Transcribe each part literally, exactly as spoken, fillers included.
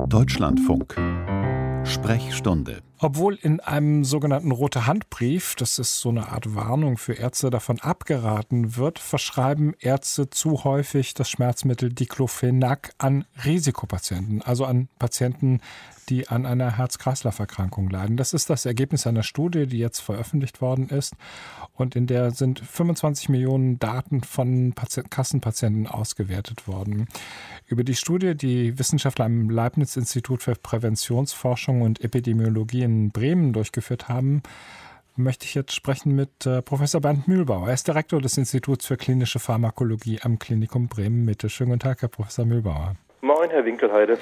Deutschlandfunk Sprechstunde. Obwohl in einem sogenannten Rote-Hand-Brief, das ist so eine Art Warnung für Ärzte, davon abgeraten wird, verschreiben Ärzte zu häufig das Schmerzmittel Diclofenac an Risikopatienten, also an Patienten, die an einer Herz-Kreislauf-Erkrankung leiden. Das ist das Ergebnis einer Studie, die jetzt veröffentlicht worden ist und in der sind fünfundzwanzig Millionen Daten von Patient- Kassenpatienten ausgewertet worden. Über die Studie, die Wissenschaftler am Leibniz-Institut für Präventionsforschung und Epidemiologie in Bremen durchgeführt haben, möchte ich jetzt sprechen mit äh, Professor Bernd Mühlbauer. Er ist Direktor des Instituts für klinische Pharmakologie am Klinikum Bremen-Mitte. Schönen guten Tag, Herr Professor Mühlbauer. Moin, Herr Winkelheide.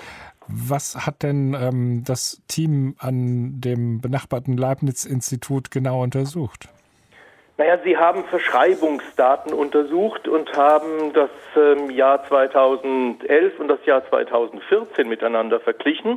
Was hat denn ähm, das Team an dem benachbarten Leibniz-Institut genau untersucht? Naja, Sie haben Verschreibungsdaten untersucht und haben das ähm, Jahr zweitausendelf und das Jahr zweitausendvierzehn miteinander verglichen.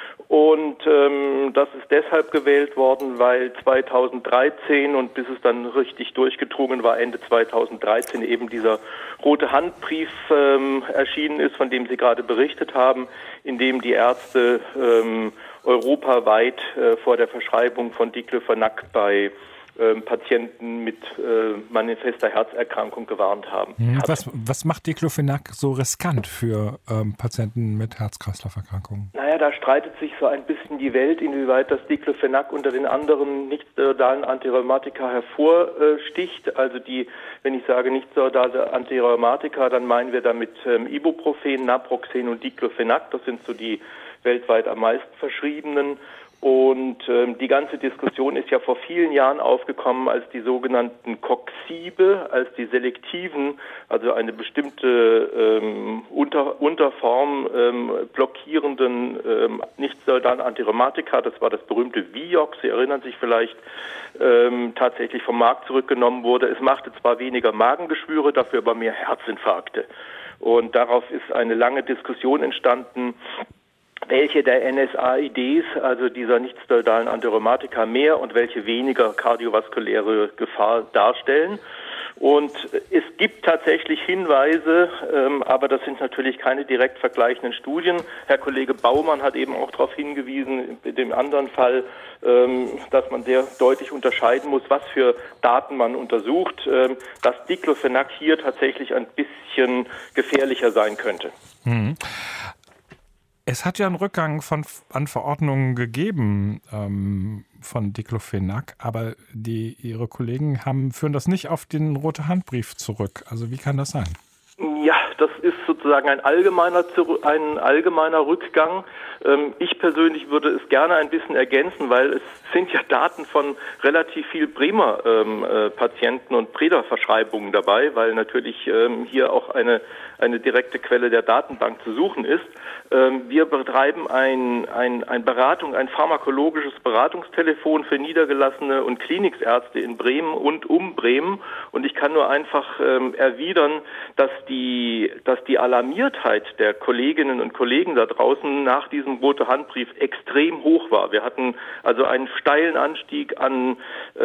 Und ähm, das ist deshalb gewählt worden, weil zweitausenddreizehn und bis es dann richtig durchgedrungen war, Ende zweitausenddreizehn eben dieser rote Handbrief ähm, erschienen ist, von dem Sie gerade berichtet haben, in dem die Ärzte ähm, europaweit äh, vor der Verschreibung von Diclofenac bei ähm, Patienten mit äh, manifester Herzerkrankung gewarnt haben. Was, was macht Diclofenac so riskant für ähm, Patienten mit Herz-Kreislauf-Erkrankungen? Naja, da streitet sich so ein bisschen die Welt, inwieweit das Diclofenac unter den anderen nichtsteroidalen Antirheumatika hervorsticht. Also die, wenn ich sage nichtsteroidale Antirheumatika, dann meinen wir damit ähm, Ibuprofen, Naproxen und Diclofenac. Das sind so die weltweit am meisten verschriebenen. Und ähm, die ganze Diskussion ist ja vor vielen Jahren aufgekommen, als die sogenannten Coxibe, als die selektiven, also eine bestimmte ähm, Unter, Unterform ähm, blockierenden ähm, nichtsteroidalen Antirheumatika, das war das berühmte Vioxx, Sie erinnern sich vielleicht, ähm, tatsächlich vom Markt zurückgenommen wurde. Es machte zwar weniger Magengeschwüre, dafür aber mehr Herzinfarkte. Und darauf ist eine lange Diskussion entstanden, welche der N S A I Ds, also dieser nichtsteroidalen Antirheumatika, mehr und welche weniger kardiovaskuläre Gefahr darstellen. Und es gibt tatsächlich Hinweise, ähm, aber das sind natürlich keine direkt vergleichenden Studien. Herr Kollege Baumann hat eben auch darauf hingewiesen, in dem anderen Fall, ähm, dass man sehr deutlich unterscheiden muss, was für Daten man untersucht, ähm, dass Diclofenac hier tatsächlich ein bisschen gefährlicher sein könnte. Mhm. Es hat ja einen Rückgang von, an Verordnungen gegeben ähm, von Diclofenac, aber die, Ihre Kollegen haben, führen das nicht auf den Rote-Hand-Brief zurück. Also wie kann das sein? Ja, das ist sozusagen ein allgemeiner, ein allgemeiner Rückgang. Ich persönlich würde es gerne ein bisschen ergänzen, weil es sind ja Daten von relativ viel Bremer ähm, äh, Patienten und Breda-Verschreibungen dabei, weil natürlich ähm, hier auch eine, eine direkte Quelle der Datenbank zu suchen ist. Ähm, wir betreiben ein, ein, ein Beratung, ein pharmakologisches Beratungstelefon für niedergelassene und Kliniksärzte in Bremen und um Bremen. Und ich kann nur einfach ähm, erwidern, dass die, dass die Alarmiertheit der Kolleginnen und Kollegen da draußen nach diesem Rote-Hand-Brief extrem hoch war. Wir hatten also einen steilen Anstieg an,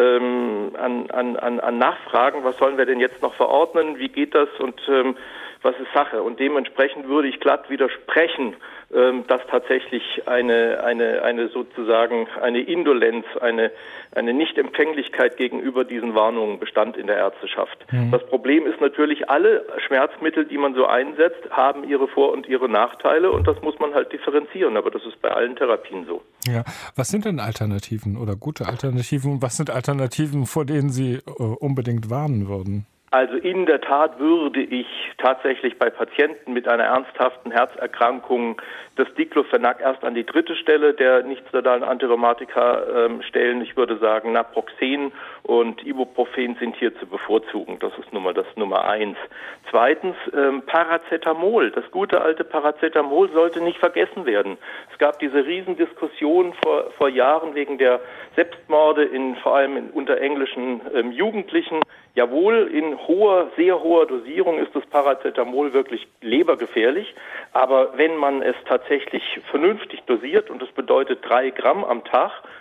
ähm, an, an, an, an Nachfragen. Was sollen wir denn jetzt noch verordnen? Wie geht das? Und ähm, was ist Sache? Und dementsprechend würde ich glatt widersprechen, ähm, dass tatsächlich eine, eine, eine sozusagen eine Indolenz, eine, eine Nichtempfänglichkeit gegenüber diesen Warnungen bestand in der Ärzteschaft. Mhm. Das Problem ist natürlich, alle Schmerzmittel, die man so einsetzt, haben ihre Vor- und ihre Nachteile und das muss man halt differenzieren, aber das ist bei allen Therapien so. Ja, was sind denn Alternativen oder gute Alternativen? Was sind Alternativen, vor denen Sie äh, unbedingt warnen würden? Also in der Tat würde ich tatsächlich bei Patienten mit einer ernsthaften Herzerkrankung das Diclofenac erst an die dritte Stelle der nichtsteroidalen Antirheumatika ähm, stellen. Ich würde sagen, Naproxen und Ibuprofen sind hier zu bevorzugen. Das ist Nummer, das Nummer eins. Zweitens, ähm, Paracetamol. Das gute alte Paracetamol sollte nicht vergessen werden. Es gab diese Riesendiskussion vor, vor Jahren wegen der Selbstmorde in, vor allem in, unter englischen ähm, Jugendlichen. Jawohl, in hoher, sehr hoher Dosierung ist das Paracetamol wirklich lebergefährlich, aber wenn man es tatsächlich vernünftig dosiert, und das bedeutet drei Gramm am Tag,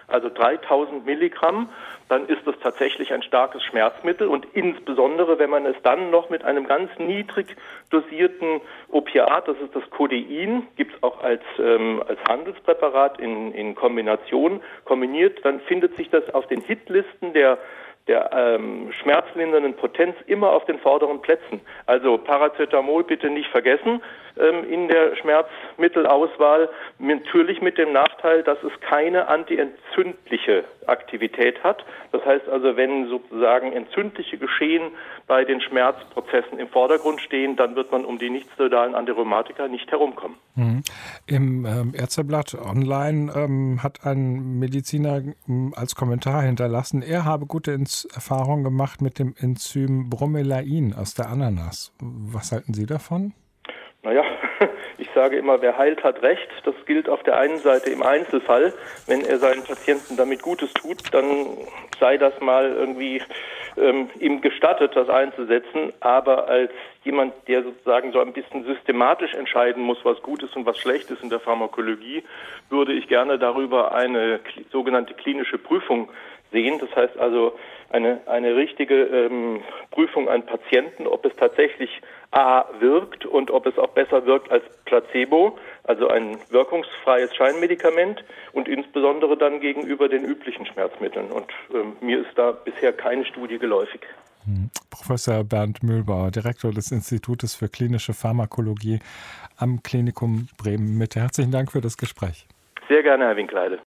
also dreitausend Milligramm, dann ist das tatsächlich ein starkes Schmerzmittel und insbesondere, wenn man es dann noch mit einem ganz niedrig dosierten Opiat, das ist das Codein, gibt es auch als, ähm, als Handelspräparat in, in Kombination kombiniert, dann findet sich das auf den Hitlisten der der ähm, schmerzlindernden Potenz immer auf den vorderen Plätzen. Also Paracetamol bitte nicht vergessen ähm, in der Schmerzmittelauswahl. Natürlich mit dem Nachteil, dass es keine antientzündliche Aktivität hat. Das heißt also, wenn sozusagen entzündliche Geschehen bei den Schmerzprozessen im Vordergrund stehen, dann wird man um die nichtsteroidalen Antirheumatika nicht herumkommen. Mhm. Im ähm, Ärzteblatt Online ähm, hat ein Mediziner ähm, als Kommentar hinterlassen, er habe gute Ins- Erfahrungen gemacht mit dem Enzym Bromelain aus der Ananas. Was halten Sie davon? Naja, ich sage immer, wer heilt, hat Recht. Das gilt auf der einen Seite im Einzelfall. Wenn er seinen Patienten damit Gutes tut, dann sei das mal irgendwie ähm, ihm gestattet, das einzusetzen. Aber als jemand, der sozusagen so ein bisschen systematisch entscheiden muss, was gut ist und was schlecht ist in der Pharmakologie, würde ich gerne darüber eine sogenannte klinische Prüfung sehen. Das heißt also eine, eine richtige ähm, Prüfung an Patienten, ob es tatsächlich A wirkt und ob es auch besser wirkt als Placebo, also ein wirkungsfreies Scheinmedikament und insbesondere dann gegenüber den üblichen Schmerzmitteln. Und ähm, mir ist da bisher keine Studie geläufig. Professor Bernd Mühlbauer, Direktor des Institutes für klinische Pharmakologie am Klinikum Bremen-Mitte. Herzlichen Dank für das Gespräch. Sehr gerne, Herr Winkleide.